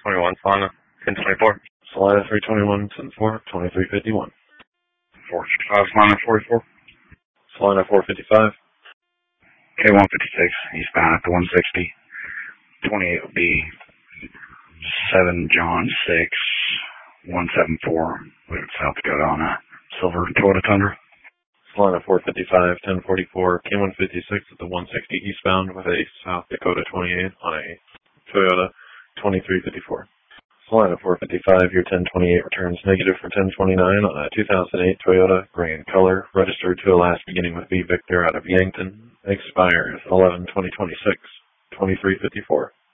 21, Solana, 1024. Solana 321, 10-4, 2351. 455, Solana 44. Solana 455. K156, eastbound at the 160. 28 will be 7 John 6, 174, South Dakota on a silver Toyota Tundra. Solana 455, 1044, K156 at the 160 eastbound with a South Dakota 28 on a Toyota 2354. Solana 455, your 1028 returns negative for 1029 on a 2008 Toyota, gray in color, registered to a last beginning with V Victor out of Yankton, expires 11/2026, 2354.